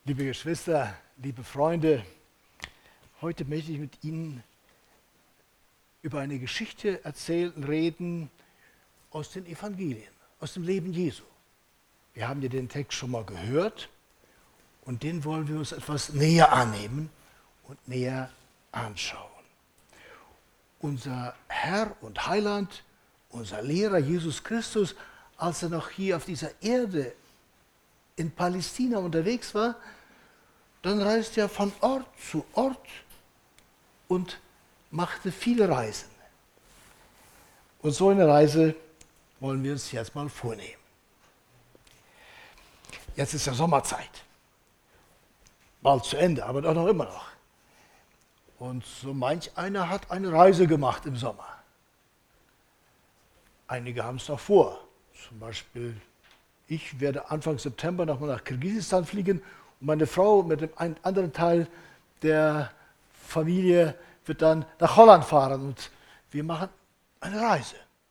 Liebe Geschwister, liebe Freunde, heute möchte ich mit Ihnen über eine Geschichte reden aus den Evangelien, aus dem Leben Jesu. Wir haben ja den Text schon mal gehört und den wollen wir uns etwas näher annehmen und näher anschauen. Unser Herr und Heiland, unser Lehrer Jesus Christus, als er noch hier auf dieser Erde in Palästina unterwegs war, dann reiste er von Ort zu Ort und machte viele Reisen. Und so eine Reise wollen wir uns jetzt mal vornehmen. Jetzt ist ja Sommerzeit. Bald zu Ende, aber doch noch immer noch. Und so manch einer hat eine Reise gemacht im Sommer. Einige haben es noch vor. Zum Beispiel, ich werde Anfang September nochmal nach Kirgisistan fliegen und meine Frau mit dem anderen Teil der Familie wird dann nach Holland fahren und wir machen eine Reise.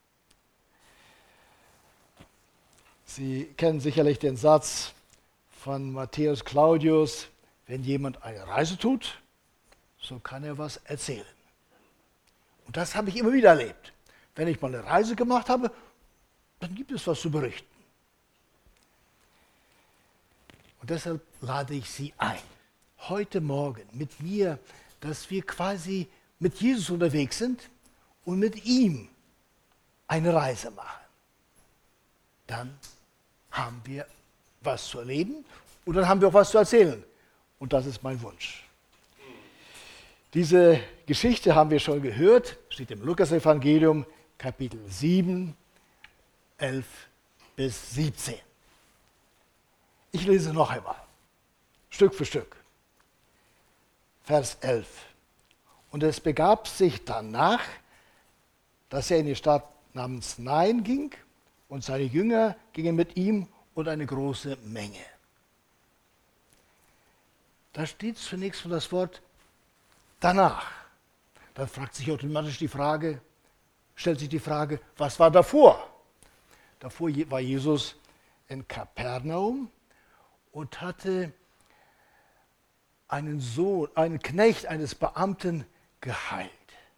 Sie kennen sicherlich den Satz von Matthäus Claudius: Wenn jemand eine Reise tut, so kann er was erzählen. Und das habe ich immer wieder erlebt. Wenn ich mal eine Reise gemacht habe, dann gibt es was zu berichten. Und deshalb lade ich Sie ein, heute Morgen mit mir, dass wir quasi mit Jesus unterwegs sind und mit ihm eine Reise machen. Dann haben wir was zu erleben und dann haben wir auch was zu erzählen. Und das ist mein Wunsch. Diese Geschichte haben wir schon gehört, steht im Lukas-Evangelium, Kapitel 7, 11 bis 17. Ich lese noch einmal, Stück für Stück. Vers 11. Und es begab sich danach, dass er in die Stadt namens Nain ging und seine Jünger gingen mit ihm und eine große Menge. Da steht zunächst von das Wort danach. Da fragt sich automatisch stellt sich die Frage, was war davor? Davor war Jesus in Kapernaum und hatte einen Knecht eines Beamten geheilt.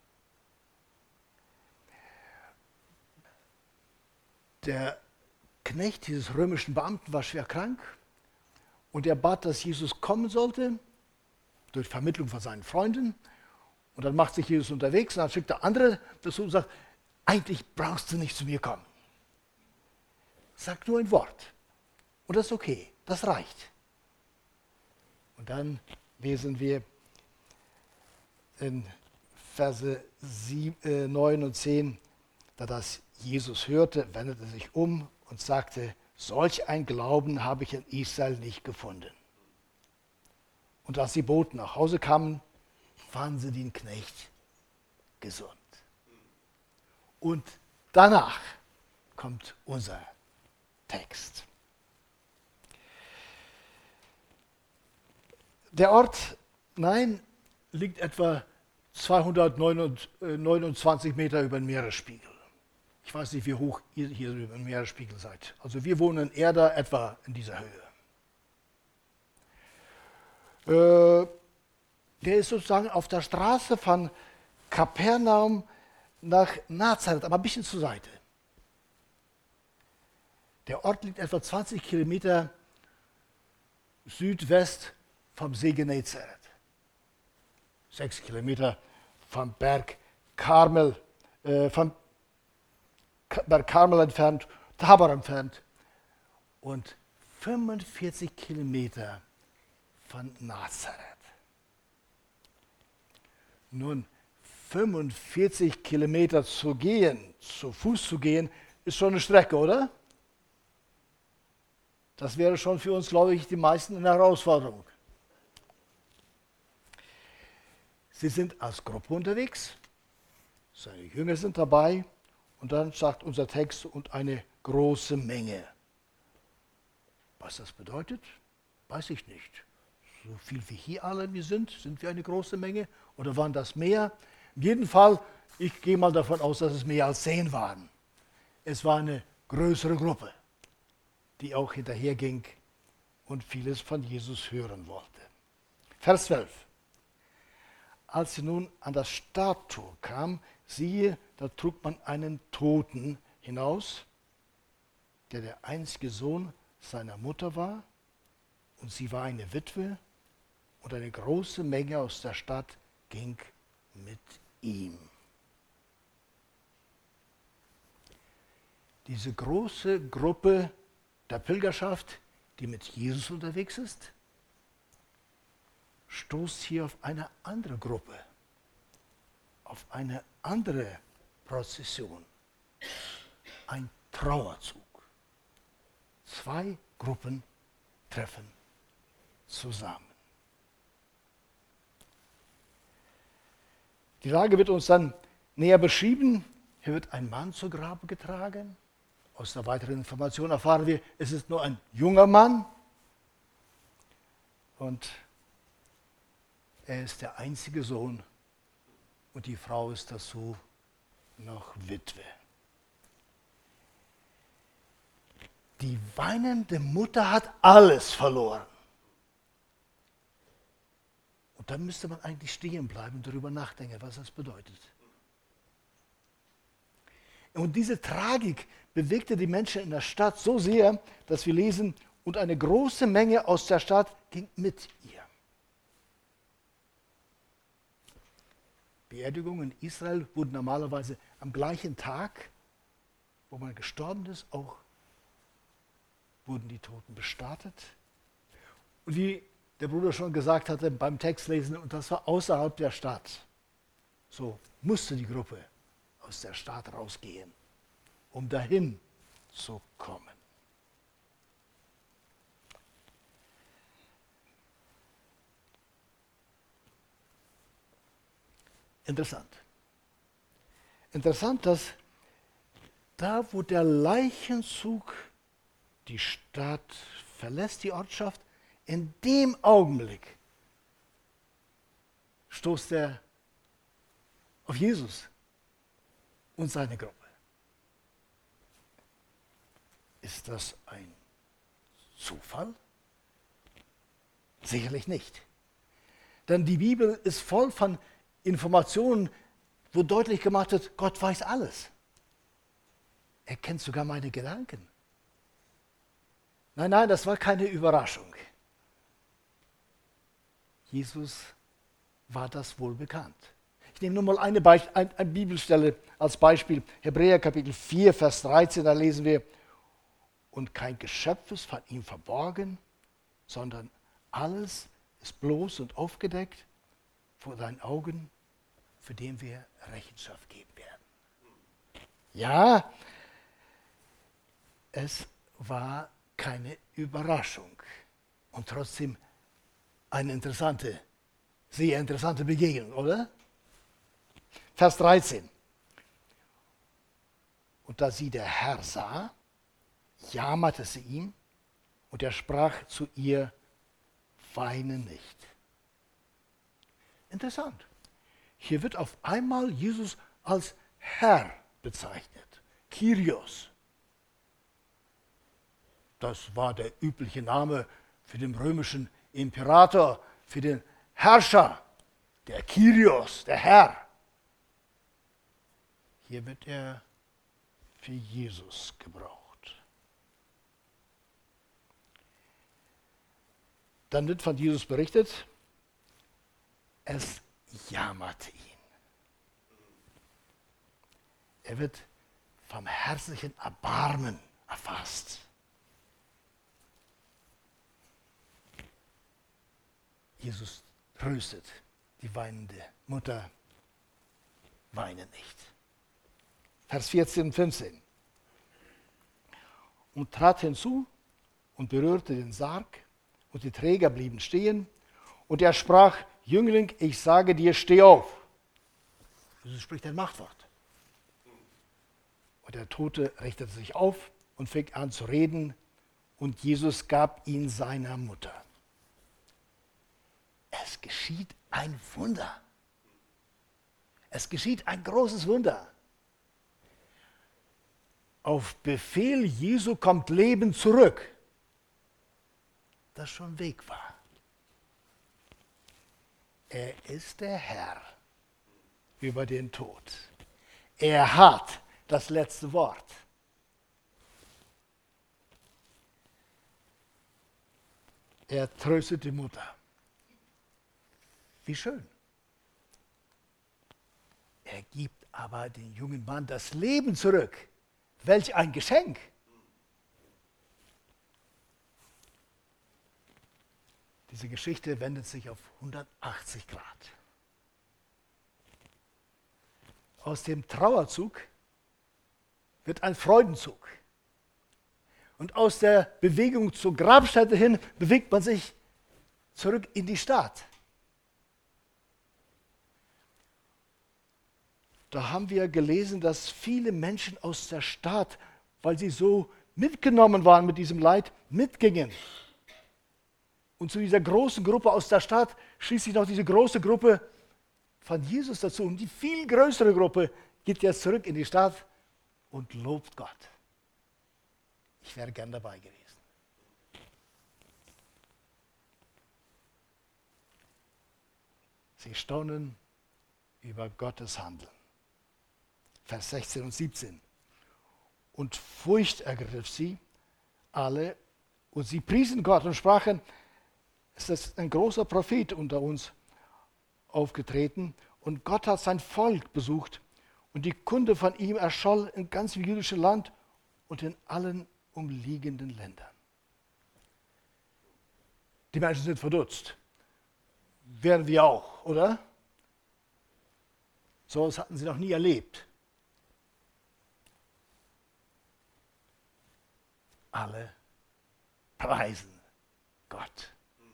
Der Knecht dieses römischen Beamten war schwer krank und er bat, dass Jesus kommen sollte, durch Vermittlung von seinen Freunden. Und dann macht sich Jesus unterwegs und dann schickt der andere dazu und sagt, eigentlich brauchst du nicht zu mir kommen. Sag nur ein Wort. Und das ist okay, das reicht. Und dann lesen wir in Verse 9 und 10, da das Jesus hörte, wendete er sich um und sagte, solch ein Glauben habe ich in Israel nicht gefunden. Und als die Boten nach Hause kamen, fanden sie den Knecht gesund. Und danach kommt unser Text. Der Ort Nain liegt etwa 229 Meter über dem Meeresspiegel. Ich weiß nicht, wie hoch ihr hier über dem Meeresspiegel seid. Also wir wohnen in Erda etwa in dieser Höhe. Der ist sozusagen auf der Straße von Kapernaum nach Nazareth, aber ein bisschen zur Seite. Der Ort liegt etwa 20 Kilometer südwest vom See Genezareth. 6 Kilometer vom Berg Karmel entfernt, Tabor entfernt und 45 Kilometer von Nazareth. Nun, 45 Kilometer zu Fuß zu gehen, ist schon eine Strecke, oder? Das wäre schon für uns, glaube ich, die meisten eine Herausforderung. Sie sind als Gruppe unterwegs, seine Jünger sind dabei und dann sagt unser Text, und eine große Menge. Was das bedeutet, weiß ich nicht. So viel wie hier alle wir sind wir eine große Menge oder waren das mehr? In jedem Fall, ich gehe mal davon aus, dass es mehr als 10 waren. Es war eine größere Gruppe, die auch hinterher ging und vieles von Jesus hören wollte. Vers 12. Als sie nun an das Stadttor kam, siehe, da trug man einen Toten hinaus, der einzige Sohn seiner Mutter war, und sie war eine Witwe, und eine große Menge aus der Stadt ging mit ihm. Diese große Gruppe der Pilgerschaft, die mit Jesus unterwegs ist, stoßt hier auf eine andere Gruppe, auf eine andere Prozession, ein Trauerzug. Zwei Gruppen treffen zusammen. Die Lage wird uns dann näher beschrieben. Hier wird ein Mann zu Grabe getragen. Aus der weiteren Information erfahren wir, es ist nur ein junger Mann und er ist der einzige Sohn und die Frau ist dazu noch Witwe. Die weinende Mutter hat alles verloren. Und da müsste man eigentlich stehen bleiben und darüber nachdenken, was das bedeutet. Und diese Tragik bewegte die Menschen in der Stadt so sehr, dass wir lesen, und eine große Menge aus der Stadt ging mit ihr. Beerdigungen in Israel wurden normalerweise am gleichen Tag, wo man gestorben ist, auch wurden die Toten bestattet. Und wie der Bruder schon gesagt hatte beim Textlesen, und das war außerhalb der Stadt. So musste die Gruppe aus der Stadt rausgehen, um dahin zu kommen. Interessant. Interessant, dass da, wo der Leichenzug die Stadt verlässt, die Ortschaft, in dem Augenblick stoßt er auf Jesus und seine Gruppe. Ist das ein Zufall? Sicherlich nicht. Denn die Bibel ist voll von Informationen, wo deutlich gemacht wird, Gott weiß alles. Er kennt sogar meine Gedanken. Nein, das war keine Überraschung. Jesus war das wohl bekannt. Ich nehme nur mal eine Bibelstelle als Beispiel. Hebräer Kapitel 4, Vers 13, da lesen wir, und kein Geschöpf ist von ihm verborgen, sondern alles ist bloß und aufgedeckt vor seinen Augen, für den wir Rechenschaft geben werden. Ja, es war keine Überraschung und trotzdem eine sehr interessante Begegnung, oder? Vers 13. Und da sie der Herr sah, jammerte sie ihm und er sprach zu ihr, weine nicht. Interessant. Hier wird auf einmal Jesus als Herr bezeichnet. Kyrios. Das war der übliche Name für den römischen Imperator, für den Herrscher, der Kyrios, der Herr. Hier wird er für Jesus gebraucht. Dann wird von Jesus berichtet, es jammerte ihn. Er wird vom herzlichen Erbarmen erfasst. Jesus tröstet die weinende Mutter, weine nicht. Vers 14 und 15. Und trat hinzu und berührte den Sarg, und die Träger blieben stehen. Und er sprach, Jüngling, ich sage dir, steh auf. Jesus spricht ein Machtwort. Und der Tote richtete sich auf und fing an zu reden. Und Jesus gab ihn seiner Mutter. Es geschieht ein Wunder. Es geschieht ein großes Wunder. Auf Befehl Jesu kommt Leben zurück. das schon weg war. Er ist der Herr über den Tod. Er hat das letzte Wort. Er tröstet die Mutter. Wie schön. Er gibt aber den jungen Mann das Leben zurück. Welch ein Geschenk. Diese Geschichte wendet sich auf 180 Grad. Aus dem Trauerzug wird ein Freudenzug. Und aus der Bewegung zur Grabstätte hin bewegt man sich zurück in die Stadt. Da haben wir gelesen, dass viele Menschen aus der Stadt, weil sie so mitgenommen waren mit diesem Leid, mitgingen. Und zu dieser großen Gruppe aus der Stadt schließlich noch diese große Gruppe von Jesus dazu. Und die viel größere Gruppe geht jetzt zurück in die Stadt und lobt Gott. Ich wäre gern dabei gewesen. Sie staunen über Gottes Handeln. Vers 16 und 17. Und Furcht ergriff sie alle und sie priesen Gott und sprachen, es ist ein großer Prophet unter uns aufgetreten und Gott hat sein Volk besucht und die Kunde von ihm erscholl im ganzen jüdischen Land und in allen umliegenden Ländern. Die Menschen sind verdutzt. Wären wir auch, oder? So etwas hatten sie noch nie erlebt. Alle preisen Gott.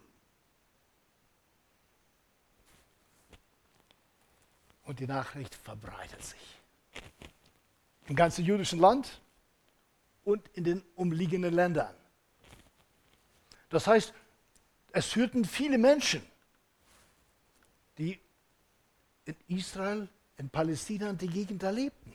Und die Nachricht verbreitet sich. Im ganzen jüdischen Land und in den umliegenden Ländern. Das heißt, es hörten viele Menschen, die in Israel, in Palästina und der Gegend da lebten.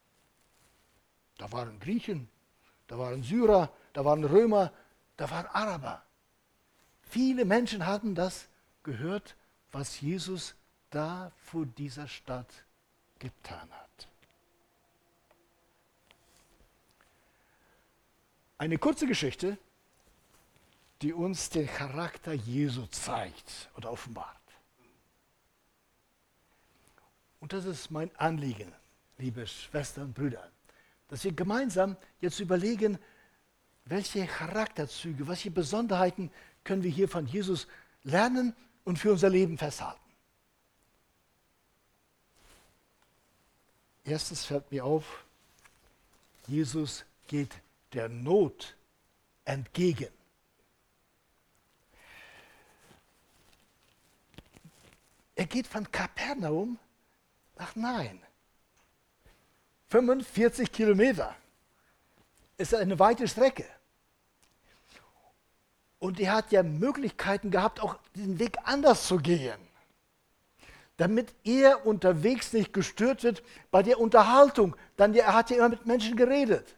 Da waren Griechen, da waren Syrer, da waren Römer, da waren Araber. Viele Menschen hatten das gehört, was Jesus da vor dieser Stadt getan hat. Eine kurze Geschichte, die uns den Charakter Jesu zeigt oder offenbart. Und das ist mein Anliegen, liebe Schwestern und Brüder, dass wir gemeinsam jetzt überlegen, welche Charakterzüge, welche Besonderheiten können wir hier von Jesus lernen und für unser Leben festhalten. Erstens fällt mir auf, Jesus geht der Not entgegen. Er geht von Kapernaum nach Nain. 45 Kilometer ist eine weite Strecke. Und er hat ja Möglichkeiten gehabt, auch den Weg anders zu gehen, damit er unterwegs nicht gestört wird bei der Unterhaltung. Denn er hat ja immer mit Menschen geredet.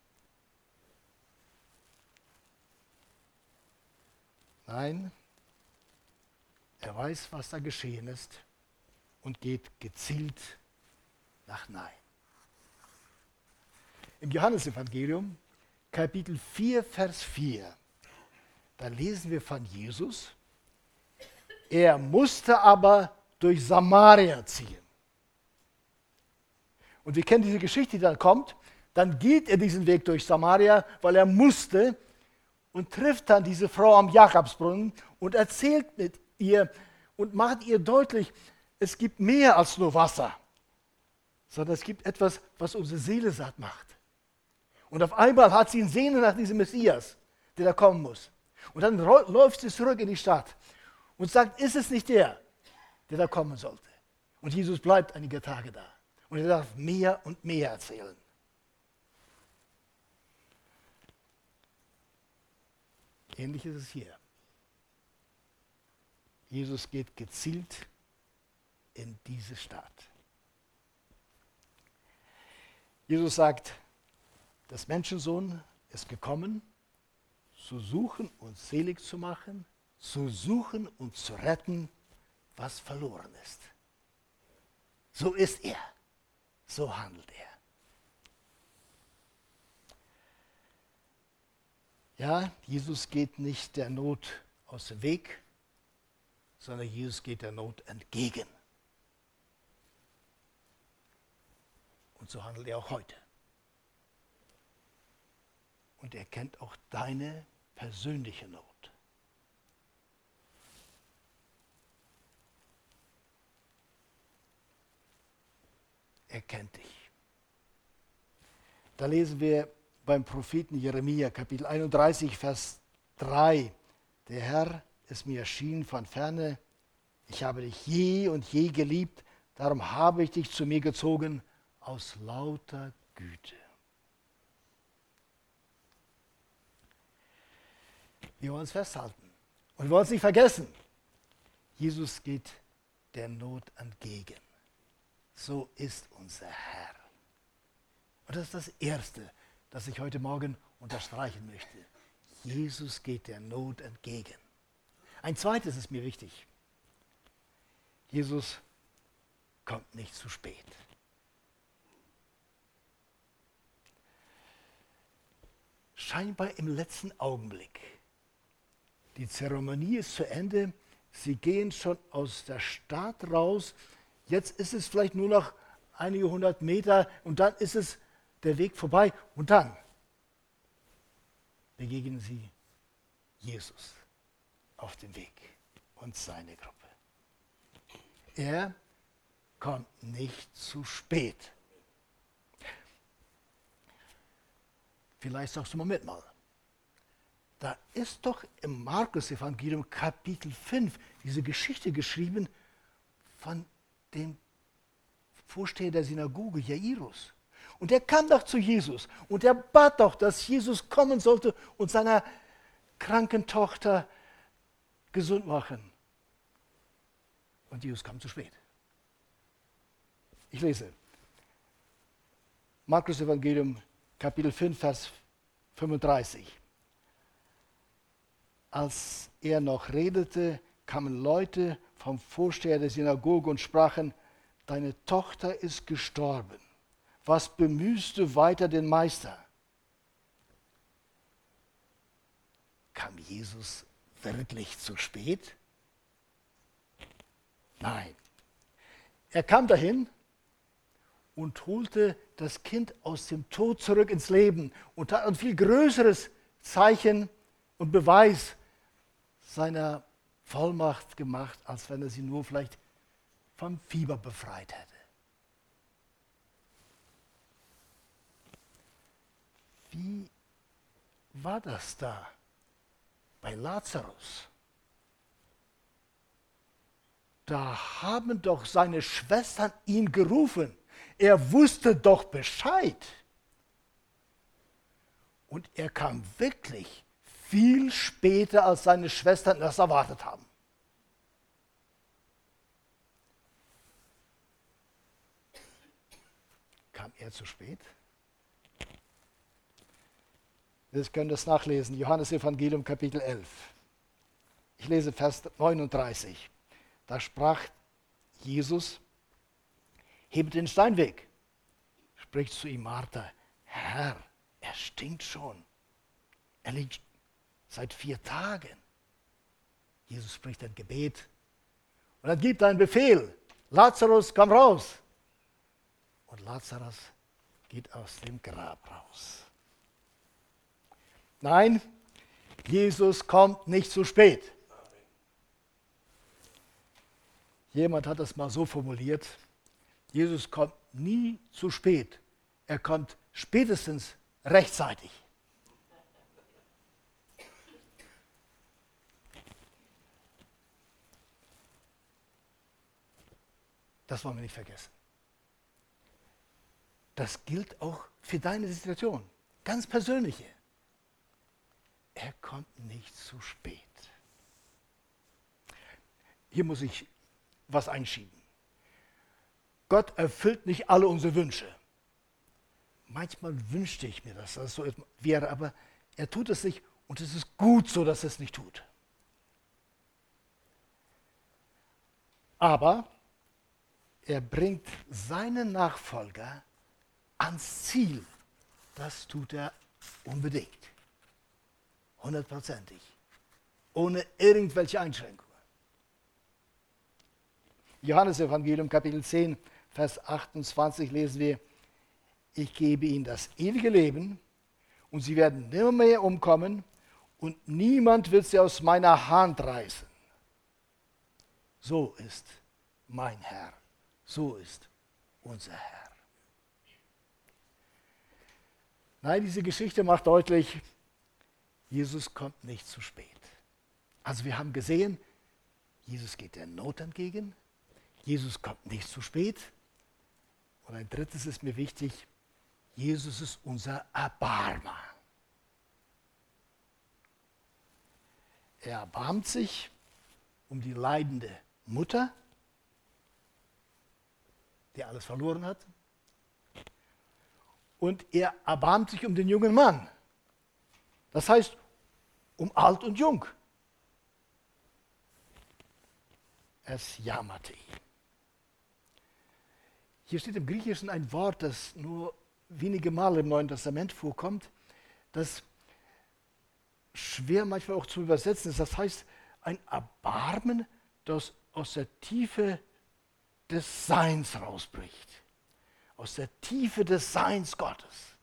Nein, er weiß, was da geschehen ist und geht gezielt nach Nain. Im Johannesevangelium, Kapitel 4, Vers 4, da lesen wir von Jesus, er musste aber durch Samaria ziehen. Und wir kennen diese Geschichte, die dann kommt. Dann geht er diesen Weg durch Samaria, weil er musste und trifft dann diese Frau am Jakobsbrunnen und erzählt mit ihr und macht ihr deutlich, es gibt mehr als nur Wasser, sondern es gibt etwas, was unsere Seele satt macht. Und auf einmal hat sie ein Sehnen nach diesem Messias, der da kommen muss. Und dann läuft sie zurück in die Stadt und sagt, ist es nicht der da kommen sollte? Und Jesus bleibt einige Tage da. Und er darf mehr und mehr erzählen. Ähnlich ist es hier. Jesus geht gezielt in diese Stadt. Jesus sagt, das Menschensohn ist gekommen, zu suchen und selig zu machen, zu suchen und zu retten, was verloren ist. So ist er. So handelt er. Ja, Jesus geht nicht der Not aus dem Weg, sondern Jesus geht der Not entgegen. Und so handelt er auch heute. Und er kennt auch deine persönliche Not. Er kennt dich. Da lesen wir beim Propheten Jeremia, Kapitel 31, Vers 3. Der Herr ist mir erschienen von ferne. Ich habe dich je und je geliebt. Darum habe ich dich zu mir gezogen aus lauter Güte. Wir wollen es festhalten. Und wir wollen es nicht vergessen. Jesus geht der Not entgegen. So ist unser Herr. Und das ist das Erste, das ich heute Morgen unterstreichen möchte. Jesus geht der Not entgegen. Ein zweites ist mir wichtig. Jesus kommt nicht zu spät. Scheinbar im letzten Augenblick. Die Zeremonie ist zu Ende. Sie gehen schon aus der Stadt raus. Jetzt ist es vielleicht nur noch einige 100 Meter und dann ist es der Weg vorbei. Und dann begegnen sie Jesus auf dem Weg und seine Gruppe. Er kommt nicht zu spät. Vielleicht sagst du Moment mal. Da ist doch im Markus-Evangelium Kapitel 5 diese Geschichte geschrieben von dem Vorsteher der Synagoge, Jairus. Und er kam doch zu Jesus und er bat doch, dass Jesus kommen sollte und seiner kranken Tochter gesund machen. Und Jesus kam zu spät. Ich lese. Markus-Evangelium, Kapitel 5, Vers 35. Als er noch redete, kamen Leute vom Vorsteher der Synagoge und sprachen, deine Tochter ist gestorben. Was bemühst du weiter den Meister? Kam Jesus wirklich zu spät? Nein. Er kam dahin und holte das Kind aus dem Tod zurück ins Leben und hat ein viel größeres Zeichen und Beweis seiner Vollmacht gemacht, als wenn er sie nur vielleicht vom Fieber befreit hätte. Wie war das da bei Lazarus? Da haben doch seine Schwestern ihn gerufen. Er wusste doch Bescheid. Und er kam wirklich viel später, als seine Schwestern das erwartet haben. Kam er zu spät? Wir können das nachlesen, Johannes Evangelium Kapitel 11. Ich lese Vers 39. Da sprach Jesus, hebt den Stein weg. Spricht zu ihm Martha, Herr, er stinkt schon. Er liegt seit 4 Tagen. Jesus spricht ein Gebet und dann gibt er einen Befehl. Lazarus, komm raus. Und Lazarus geht aus dem Grab raus. Nein, Jesus kommt nicht zu spät. Jemand hat das mal so formuliert, Jesus kommt nie zu spät. Er kommt spätestens rechtzeitig. Das wollen wir nicht vergessen. Das gilt auch für deine Situation, ganz persönliche. Er kommt nicht zu spät. Hier muss ich was einschieben. Gott erfüllt nicht alle unsere Wünsche. Manchmal wünschte ich mir, dass das so wäre, aber er tut es nicht Und es ist gut so, dass es nicht tut. Aber er bringt seinen Nachfolger ans Ziel. Das tut er unbedingt. 100%. Ohne irgendwelche Einschränkungen. Johannes Evangelium Kapitel 10, Vers 28 lesen wir: Ich gebe ihnen das ewige Leben und sie werden nimmer mehr umkommen und niemand wird sie aus meiner Hand reißen. So ist mein Herr. So ist unser Herr. Nein, diese Geschichte macht deutlich, Jesus kommt nicht zu spät. Also wir haben gesehen, Jesus geht der Not entgegen. Jesus kommt nicht zu spät. Und ein drittes ist mir wichtig: Jesus ist unser Erbarmer. Er erbarmt sich um die leidende Mutter, die alles verloren hat. Und er erbarmt sich um den jungen Mann. Das heißt, um alt und jung. Es jammerte ihn. Hier steht im Griechischen ein Wort, das nur wenige Male im Neuen Testament vorkommt, das schwer manchmal auch zu übersetzen ist. Das heißt, ein Erbarmen, das aus der Tiefe des Seins rausbricht. Aus der Tiefe des Seins Gottes.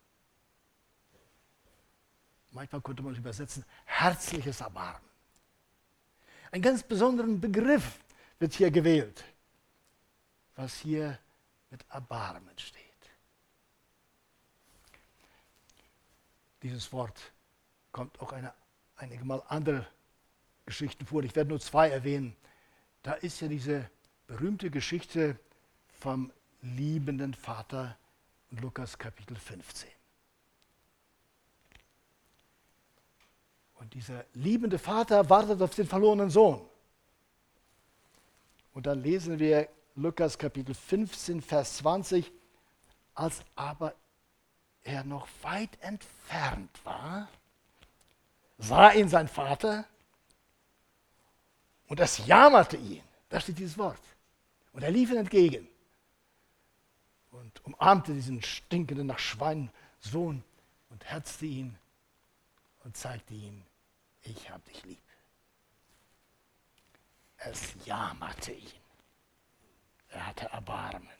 Manchmal könnte man es übersetzen, herzliches Erbarmen. Einen ganz besonderen Begriff wird hier gewählt, was hier mit Erbarmen steht. Dieses Wort kommt auch einige Mal andere Geschichten vor. Ich werde nur zwei erwähnen. Da ist ja diese berühmte Geschichte vom liebenden Vater in Lukas Kapitel 15. Und dieser liebende Vater wartet auf den verlorenen Sohn. Und dann lesen wir Lukas Kapitel 15, Vers 20, als aber er noch weit entfernt war, sah ihn sein Vater und es jammerte ihn. Da steht dieses Wort. Und er lief ihm entgegen und umarmte diesen stinkenden nach Schwein Sohn und herzte ihn und zeigte ihm: Ich hab dich lieb. Es jammerte ihn. Er hatte Erbarmen.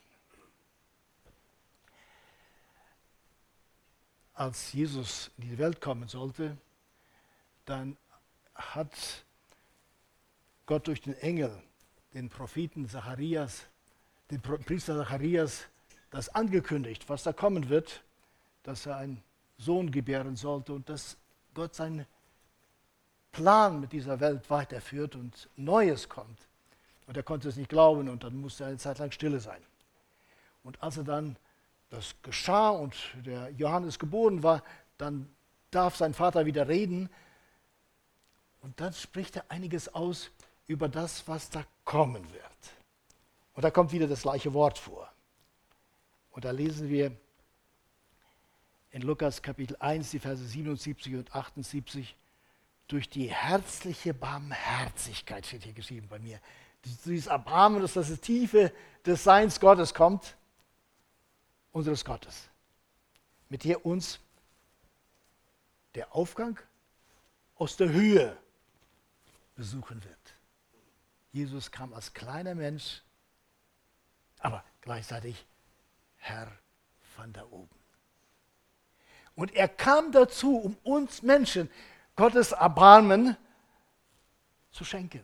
Als Jesus in die Welt kommen sollte, dann hat Gott durch den Engel, den Propheten Zacharias, den Priester Zacharias, das angekündigt, was da kommen wird, dass er einen Sohn gebären sollte und dass Gott seinen Plan mit dieser Welt weiterführt und Neues kommt. Und er konnte es nicht glauben und dann musste er eine Zeit lang stille sein. Und als er dann das geschah und der Johannes geboren war, dann darf sein Vater wieder reden und dann spricht er einiges aus über das, was da kommen wird. Und da kommt wieder das gleiche Wort vor. Und da lesen wir in Lukas Kapitel 1, die Verse 77 und 78, durch die herzliche Barmherzigkeit, steht hier geschrieben bei mir, dieses Erbarmen, dass das die Tiefe des Seins Gottes kommt, unseres Gottes, mit der uns der Aufgang aus der Höhe besuchen wird. Jesus kam als kleiner Mensch, aber gleichzeitig Herr von da oben. Und er kam dazu, um uns Menschen Gottes Erbarmen zu schenken.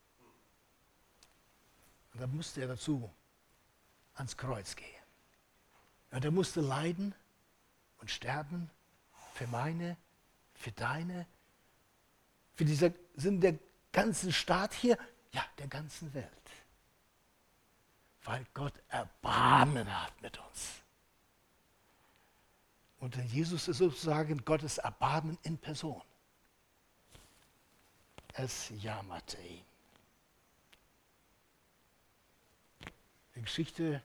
Und da musste er dazu ans Kreuz gehen. Und er musste leiden und sterben für meine, für deine, für diesen Sinn der ganzen Staat hier, ja, der ganzen Welt. Weil Gott Erbarmen hat mit uns. Und Jesus ist sozusagen Gottes Erbarmen in Person. Es jammerte ihn. Die Geschichte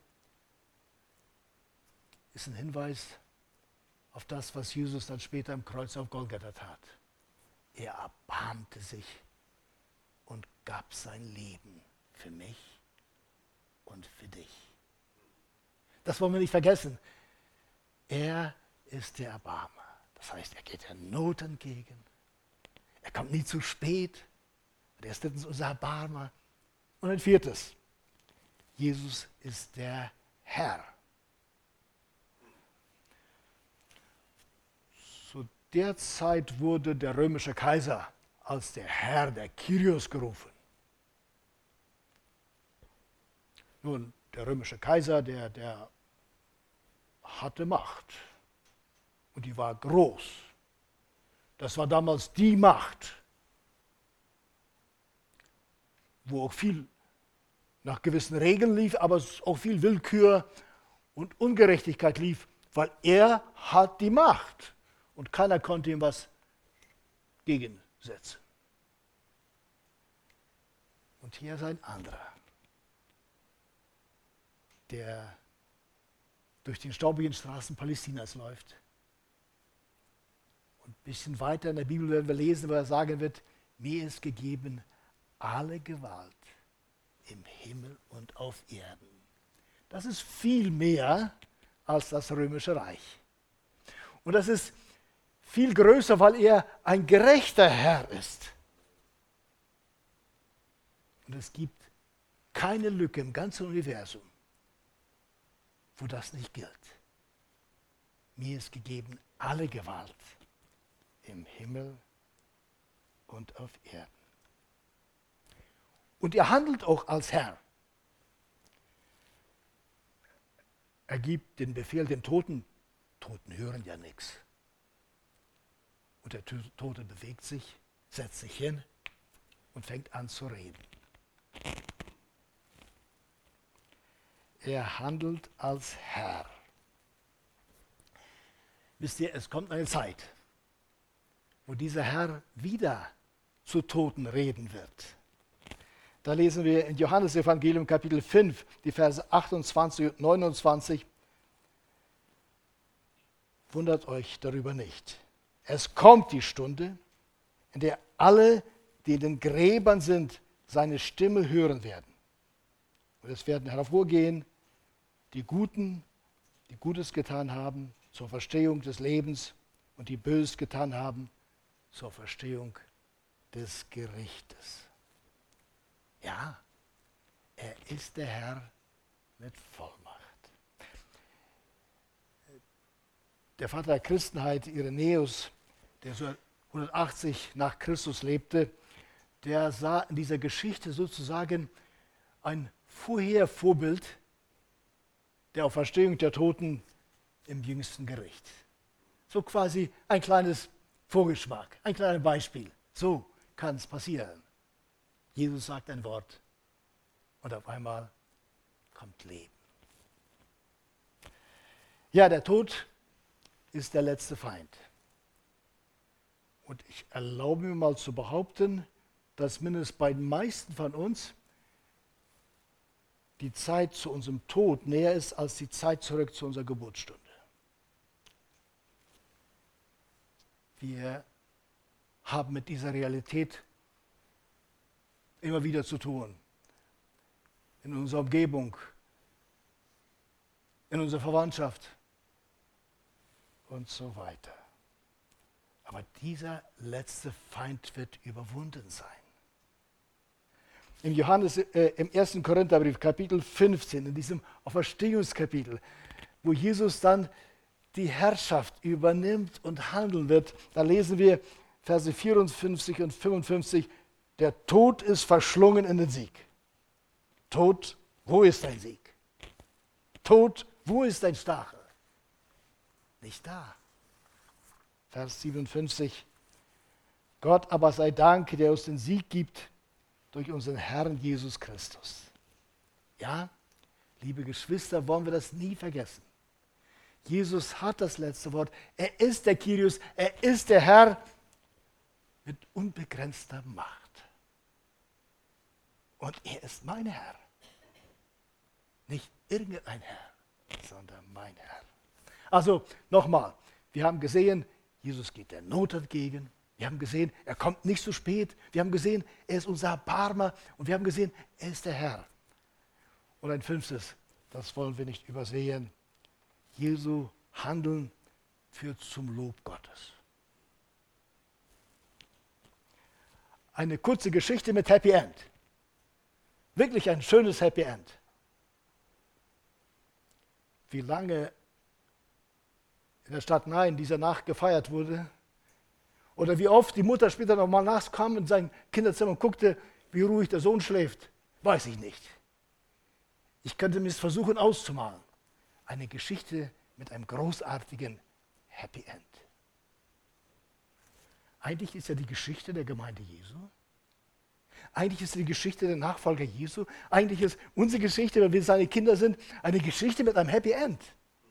ist ein Hinweis auf das, was Jesus dann später am Kreuz auf Golgatha tat. er erbarmte sich und gab sein Leben für mich und für dich. Das wollen wir nicht vergessen. Er ist der Erbarmer. Das heißt, er geht der Not entgegen. Er kommt nie zu spät. Und er ist drittens unser Erbarmer. Und ein viertes, Jesus ist der Herr. Zu der Zeit wurde der römische Kaiser als der Herr, der Kyrios, gerufen. Nun, der römische Kaiser, der hatte Macht. Und die war groß. Das war damals die Macht, wo auch viel nach gewissen Regeln lief, aber auch viel Willkür und Ungerechtigkeit lief, weil er hat die Macht und keiner konnte ihm was gegensetzen. Und hier ist ein anderer, der durch die staubigen Straßen Palästinas läuft. Und ein bisschen weiter in der Bibel werden wir lesen, wo er sagen wird, mir ist gegeben alle Gewalt im Himmel und auf Erden. Das ist viel mehr als das römische Reich. Und das ist viel größer, weil er ein gerechter Herr ist. Und es gibt keine Lücke im ganzen Universum, wo das nicht gilt. Mir ist gegeben alle Gewalt im Himmel und auf Erden. Und er handelt auch als Herr. Er gibt den Befehl den Toten. Toten hören ja nichts. Und der Tote bewegt sich, setzt sich hin und fängt an zu reden. Er handelt als Herr. Wisst ihr, es kommt eine Zeit, wo dieser Herr wieder zu Toten reden wird. Da lesen wir in Johannes Evangelium Kapitel 5, die Verse 28 und 29. Wundert euch darüber nicht. Es kommt die Stunde, in der alle, die in den Gräbern sind, seine Stimme hören werden. Und es werden hervorgehen, die Guten, die Gutes getan haben, zur Verstehung des Lebens, und die Böses getan haben, zur Verstehung des Gerichtes. Ja, er ist der Herr mit Vollmacht. Der Vater der Christenheit, Irenäus, der so 180 nach Christus lebte, der sah in dieser Geschichte sozusagen ein Vorbild der Auferstehung der Toten im jüngsten Gericht. So quasi ein kleines Vorgeschmack, ein kleines Beispiel. So kann es passieren. Jesus sagt ein Wort und auf einmal kommt Leben. Ja, der Tod ist der letzte Feind. Und ich erlaube mir mal zu behaupten, dass mindestens bei den meisten von uns die Zeit zu unserem Tod näher ist als die Zeit zurück zu unserer Geburtsstunde. Wir haben mit dieser Realität immer wieder zu tun. In unserer Umgebung, in unserer Verwandtschaft und so weiter. Aber dieser letzte Feind wird überwunden sein. Im 1. Korintherbrief, Kapitel 15, in diesem Auferstehungskapitel, wo Jesus dann die Herrschaft übernimmt und handeln wird, da lesen wir Verse 54 und 55, der Tod ist verschlungen in den Sieg. Tod, wo ist dein Sieg? Tod, wo ist dein Stachel? Nicht da. Vers 57, Gott aber sei Dank, der uns den Sieg gibt durch unseren Herrn Jesus Christus. Ja, liebe Geschwister, wollen wir das nie vergessen. Jesus hat das letzte Wort. Er ist der Kyrios, er ist der Herr mit unbegrenzter Macht. Und er ist mein Herr. Nicht irgendein Herr, sondern mein Herr. Also nochmal, wir haben gesehen, Jesus geht der Not entgegen, Wir haben gesehen, er kommt nicht zu spät. Wir haben gesehen, er ist unser Erbarmer. Und wir haben gesehen, er ist der Herr. Und ein 5., das wollen wir nicht übersehen. Jesu Handeln führt zum Lob Gottes. Eine kurze Geschichte mit Happy End. Wirklich ein schönes Happy End. Wie lange in der Stadt Nain dieser Nacht gefeiert wurde, oder wie oft die Mutter später nochmal nachts kam in sein Kinderzimmer und guckte, wie ruhig der Sohn schläft, weiß ich nicht. Ich könnte mir es versuchen auszumalen. Eine Geschichte mit einem großartigen Happy End. Eigentlich ist ja die Geschichte der Gemeinde Jesu. Eigentlich ist die Geschichte der Nachfolger Jesu. Eigentlich ist unsere Geschichte, wenn wir seine Kinder sind, eine Geschichte mit einem Happy End.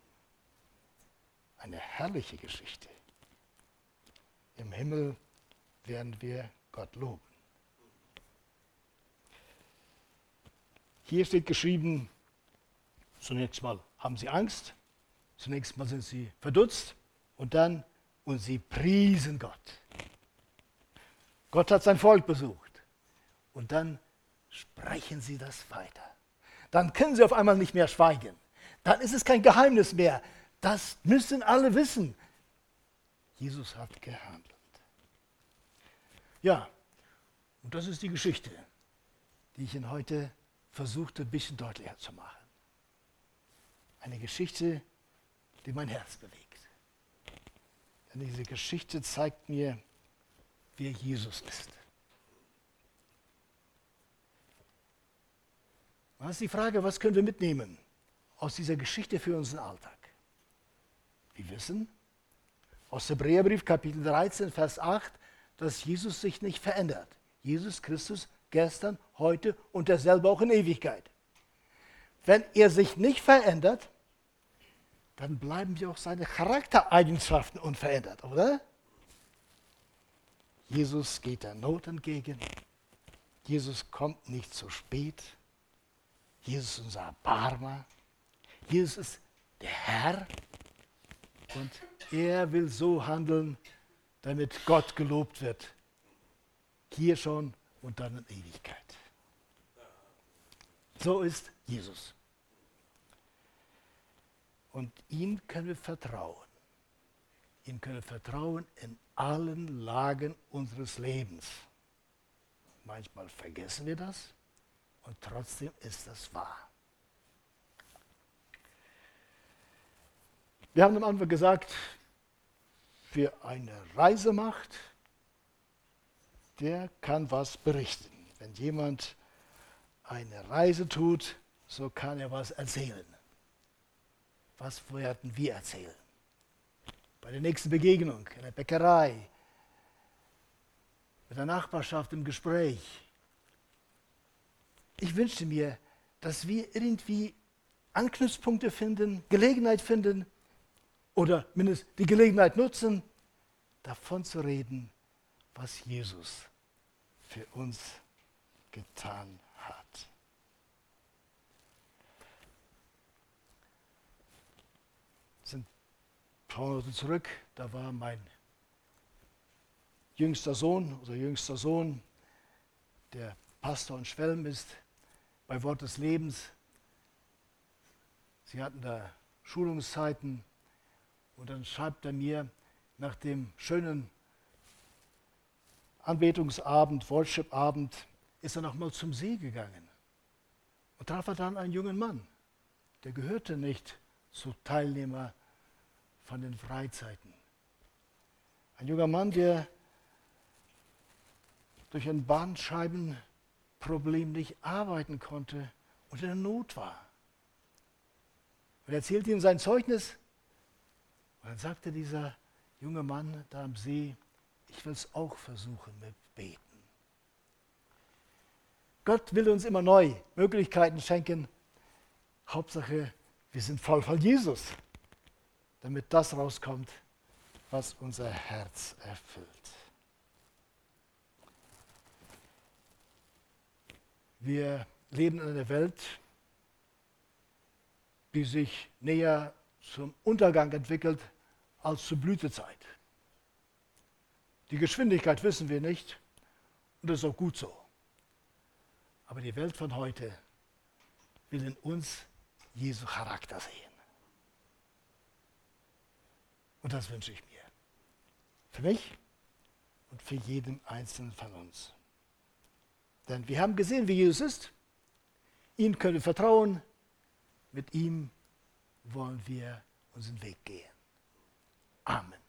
Eine herrliche Geschichte. Im Himmel werden wir Gott loben. Hier steht geschrieben, zunächst mal haben sie Angst, zunächst mal sind sie verdutzt und sie priesen Gott. Gott hat sein Volk besucht und dann sprechen sie das weiter. Dann können sie auf einmal nicht mehr schweigen. Dann ist es kein Geheimnis mehr. Das müssen alle wissen. Jesus hat gehandelt. Ja, und das ist die Geschichte, die ich Ihnen heute versuchte, ein bisschen deutlicher zu machen. Eine Geschichte, die mein Herz bewegt. Denn diese Geschichte zeigt mir, wer Jesus ist. Was ist die Frage, was können wir mitnehmen aus dieser Geschichte für unseren Alltag? Wir wissen aus Hebräerbrief Kapitel 13, Vers 8, dass Jesus sich nicht verändert. Jesus Christus gestern, heute und derselbe auch in Ewigkeit. Wenn er sich nicht verändert, dann bleiben ja auch seine Charaktereigenschaften unverändert, oder? Jesus geht der Not entgegen. Jesus kommt nicht zu spät. Jesus ist unser Erbarmer. Jesus ist der Herr. Und er will so handeln, damit Gott gelobt wird. Hier schon und dann in Ewigkeit. So ist Jesus. Und ihm können wir vertrauen. Ihm können wir vertrauen in allen Lagen unseres Lebens. Manchmal vergessen wir das und trotzdem ist das wahr. Wir haben am Anfang gesagt, wer eine Reise macht, der kann was berichten. Wenn jemand eine Reise tut, so kann er was erzählen. Was werden wir erzählen? Bei der nächsten Begegnung, in der Bäckerei, mit der Nachbarschaft im Gespräch. Ich wünschte mir, dass wir irgendwie Anknüpfpunkte finden, Gelegenheit finden oder mindestens die Gelegenheit nutzen, davon zu reden, was Jesus für uns getan hat. Wir sind ein paar Monate zurück, da war mein jüngster Sohn, der Pastor in Schwelm ist, bei Wort des Lebens. Sie hatten da Schulungszeiten und dann schreibt er mir nach dem schönen Anbetungsabend, Worship-Abend, ist er nochmal zum See gegangen und traf er dann einen jungen Mann, der gehörte nicht zu Teilnehmer von den Freizeiten. Ein junger Mann, der durch ein Bandscheibenproblem nicht arbeiten konnte und in der Not war. Und er erzählte ihm sein Zeugnis und dann sagte dieser junge Mann da am See, ich will es auch versuchen mit Beten. Gott will uns immer neu Möglichkeiten schenken. Hauptsache, wir sind voll von Jesus, damit das rauskommt, was unser Herz erfüllt. Wir leben in einer Welt, die sich näher zum Untergang entwickelt als zur Blütezeit. Die Geschwindigkeit wissen wir nicht und das ist auch gut so. Aber die Welt von heute will in uns Jesu Charakter sehen. Und das wünsche ich mir. Für mich und für jeden Einzelnen von uns. Denn wir haben gesehen, wie Jesus ist. Ihm können wir vertrauen. Mit ihm wollen wir unseren Weg gehen. Amen.